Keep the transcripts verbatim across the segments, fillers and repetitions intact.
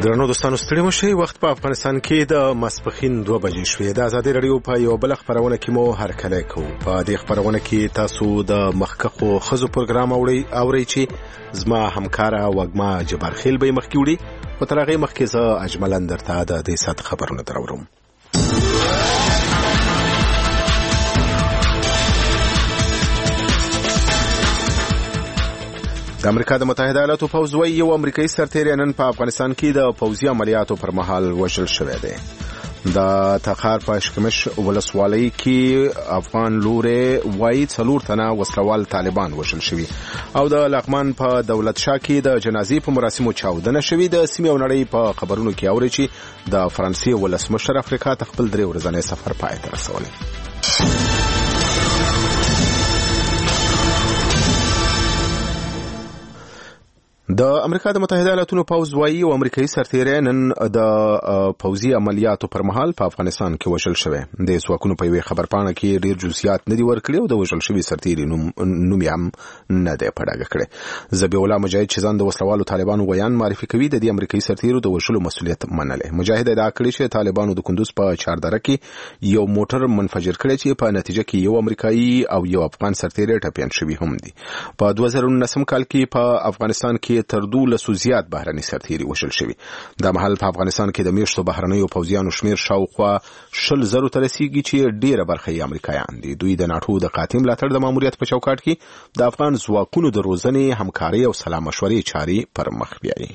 درنو دوستانو ستړي مشئ. وخت په افغانستان کې د ماسپښین دوه بجې شوې. د ازادي رادیو په یو بل خبرونه کې مو هرکلی کوو. په دې خبرونه کې تاسو د مخکخو خزو پروګرام اورئ اورئ چې زما همکاره وګما جبارخیل به مخکې وړي، او تر هغې مخکې زه اجملا درته د دې ساعت خبرونه دراوړم. د امریکا د متحده ایالاتو پوځ وایي یو امریکایي سرتیری نن په افغانستان کې د پوځي عملیاتو پر مهال وژل شوی دی. د تخار په اشکمش ولسوالۍ کې افغان لوري وایي څلور تنه وسلوال طالبان وژل شوي، او د لغمان په دولت شاه کې د جنازې په مراسمو چاودنه شوي. د سیمې او نړۍ په خبرونو کې اوري چې د فرانسې ولسمشر افریقا ته خپل درې ورځنی سفر پای ته رسولی. د امریکا د متحده ایالاتو پوځ وایي یو امریکایي سرتیری نن د پوځي عملیاتو پر مهال په افغانستان کې وژل شوی. د ځواکونو په یوې خبرپاڼه کې ډېر جزئیات نه دي ورکړي او د وژل شوي سرتیري نوم نوم یې هم نه دی په ډاګه کړی. ذبیح الله مجاهد چې ځان د وسلوالو طالبانو ویان معرفي کوي، د دې امریکایي سرتیرو د وژلو مسؤلیت منلی. مجاهد ادعا کړې چې طالبانو د کندوز په چاردره کې یو موټر منفجر کړی چې په نتیجه کې یو امریکایي او یو افغان سرتیری ټپیان شوي هم دي. په دوه زره نولسم کال کې په افغانستان کې تر دولسو زیات بهرني سرتیري وژل شوي. د مهال په افغانستان کې د میاشتو بهرنیو پوځیانو شمیر شاوخوا شل زرو ته رسیږي چې ډیره برخه یې امریکایان دي. دوی د ناټو د قاطع ملاتړ د ماموریت په چوکاټ کې د افغان ځواکونو د روزنې، همکارۍ او سلا مشورې چارې پر مخ بیایي.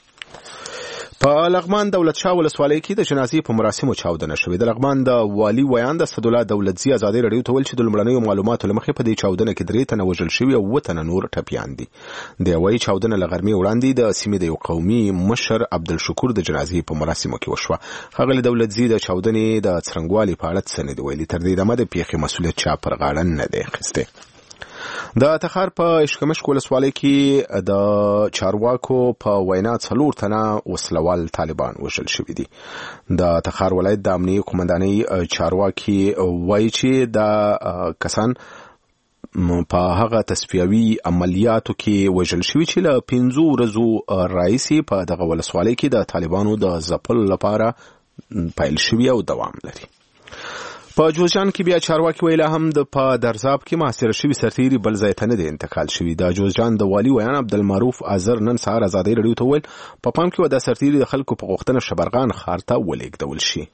په لغمان دولت شاه ولسوالۍ کې د جنازې په مراسمو چاودنه شوې. د لغمان د والي ویان د اسدالله دولتزي ازادي رادیو ته ویل چې د لومړنیو معلوماتو له مخې په دې چاودنه کې درې تنه وژل شوي او اووه تنه نور ټپیان دي. د وایي چاودنه له غرمې وړاندې د سیمې د یو قومي مشر عبدالشکور د جنازې په مراسمو کې وشوه. ښاغلي دولتزي د چاودنې د څرنګوالي په اړه څه نه دي ویلي. تر دې دمه د پیښې مسؤلیت چا پر غاړه نه دی اخیستی. د تخار په اشکمشک ولسوالۍ کې د چارواکو په وینا څلور تنه وسلوال طالبان وژل شوي دي. د تخار ولایت د امنیې قومندانۍ چارواکي وایي چې د کسان په هغه تصفیوي عملیاتو کې وژل شوي چې له پنځو ورځو راهیسې په دغه ولسوالۍ کې د طالبانو د ځپلو لپاره پیل شوي او دوام لري. په جوزجان کې بیا چارواکي ویله هم د په درزاب کې محاصره شوي سرتیري بل ځای ته نه دی انتقال شوي. د جوزجان د والي ویان عبدالمعروف اظهر نن سهار ازادۍ رادیو ته وویل په پام کې و دا سرتیري د خلکو په غوښتنه شبرغان ښار ته ولېږدول شي.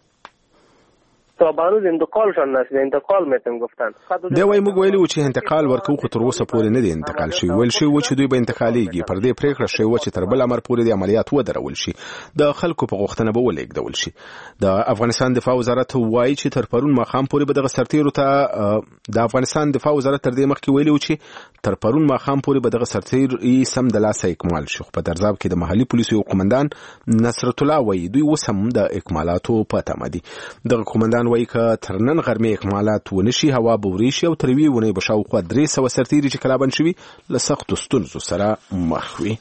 بانوز انتقالشان نشده، انتقال میتون گفتن. دی وایي موږ ویلي و چې انتقال ورکو، خو تر اوسه پورې نه دی انتقال شوی. ویل شوی و چې دوی به انتقالیږي. پر دې پرېکړه شوې وه چې تر بل امر پورې د عملیات ودرول شي، د خلکو په غوښتنه به ولېږدول شي. د افغانستان دفاع وزارت وایي چې تر پرون ماښام پورې به دغه سرتیرو ته د افغانستان دفاع وزارت تر دې مخکې ویلي و چې تر پرون ماښام پورې به دغه سرتیري سم د لاسه اکمال شي. خو په درزاب کې د محلي پولیسو یو قومندان نصرت الله وایي دوی اوس هم د اکمالاتو په تمه دي. دغه قومندان وایي که تر نن غرمې اکمالات ونشي، هوا به وری شي او تر یوې اونۍ به شاوخوا درې سوه سرتیري چې کلابند شوي له سختو ستونزو سره مخ وي.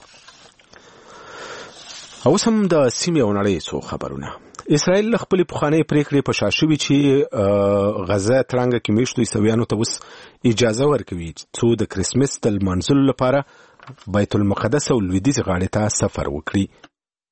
اوس هم د سیمې او نړۍ څو خبرونه. اسرائیل له خپلې پخوانۍ پرېکړې په شا شوي چې غزه تړانګه کې میشتو عیسویانو ته اوس اجازه ورکوي څو د کرسمس د لمانځلو لپاره بیت المقدس او لویدیځې غاړې ته سفر وکړي.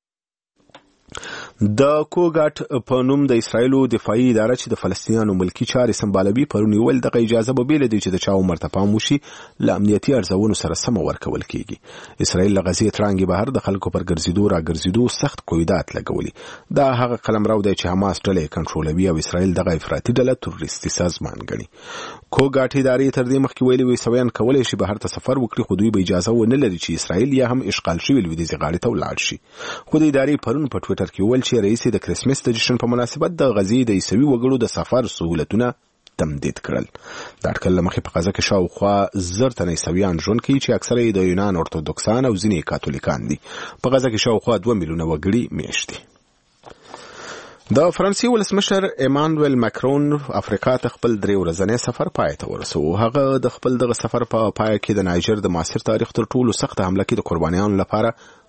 د کوګاټ په نوم د اسرائیلو دفاعي اداره چې د فلسطینیانو ملکی چارې سمبالوي پرون ویل دغه اجازه به بېله دی چې د چا عمر ته پام وشي له امنیتي ارزونو سره سمه ورکول کېږي. اسرائیل له غزې تړانګې بهر د خلکو پر ګرځېدو را ګرځېدو سخت قیودات لګولي. دا هغه قلمرو دی چې حماس ډله یې کنټرولوي او اسرائیل دغه افراطي ډله تروریستي سازمان ګڼي. کوګاټ ادارې تر دې مخکې ویلي وو عیسویان کولی شي بهر ته سفر وکړي، خو دوی به اجازه ونه لري چې اسرائیل یا هم اشغال شوي لویدیځې غاړې ته ولاړ شي. خو د ادارې پرون په ټویټر کې وویل چې رئیس د کرسمس د جشن په مناسبت د غزې د عیسوي وګړو د سفر سهولتونه تمدید کړل. د اټکل له مخې په غزه کې شاوخوا زر تنه عیسویان ژوند کوي چې اکثره یې د یونان ارتودوکسان او ځینې کاتولیکان دي. په غزه کې شاوخوا دوه میلیونه وګړي میشت دي. د فرانسې ولسمشر ایمانویل ماکرون افریقا ته خپل درې ورځنی سفر پای ته ورسوه. هغه د خپل دغه سفر په پای کې د نایجر د معاصر تاریخ تر ټولو سخته حمله کې د قربانیانو لپاره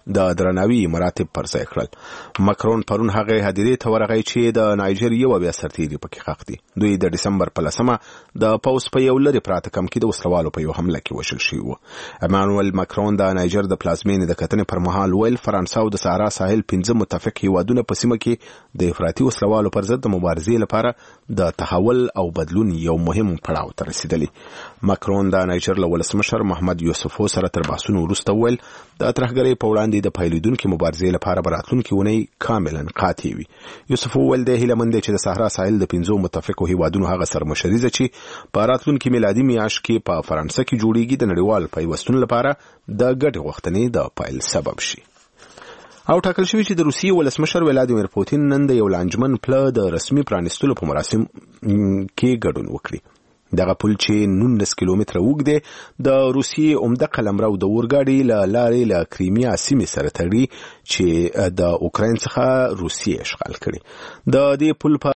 د درناوي مراتب پر ځای کړل. مکرون پرون هغه هدیرې ته ورغی چې د نایجر یو بیا سرتیري پکې ښخ دي. دوی د ډسمبر په لسمه د پوز په یو لرې پراته کمپ کې د وسلوالو په یو حمله کې وژل شوي وو. امانوئل مکرون د نایجر د پلازمینې د کتنې پر مهال ویل فرانسه او د صحرا ساحل پنځه متفق هیوادونه په سیمه کې د افراطي وسلوالو پر ضد د مبارزې لپاره د تحول او بدلون یو مهم پړاو ته رسیدلی. مکرون د نایجر له ولسمشر محمد یوسفو سره تر بحثونو وروسته ویل د ترهګرۍ په وړاندې د پیلېدونکې مبارزې لپاره به راتلونکې اونۍ کاملا قاطع وي. یوسفو ویل دی هیله مند دی چې د صحرا ساحل د پنځو متفقو هیوادونو هغه سرمشریزه چې په راتلونکي میلادي میاشت کې په فرانسه کې جوړیږي د نړیوال پیوستون لپاره د ګډې غوښتنې د پیل سبب شي. او ټاکل شوی چې د روسیې ولسمشر ولادیمیر پوتین نن د یو لانجمن پله د رسمي پرانیستلو په مراسم کې ګډون وکړي. دغه پل چې نولس کیلومتره اوږد دی د روسیې عمده قلمرو د اورګاډي له لارې له کریمیا سیمې سره تړي چې د اوکراین څخه روسیې اشغال کړي. د دې پل په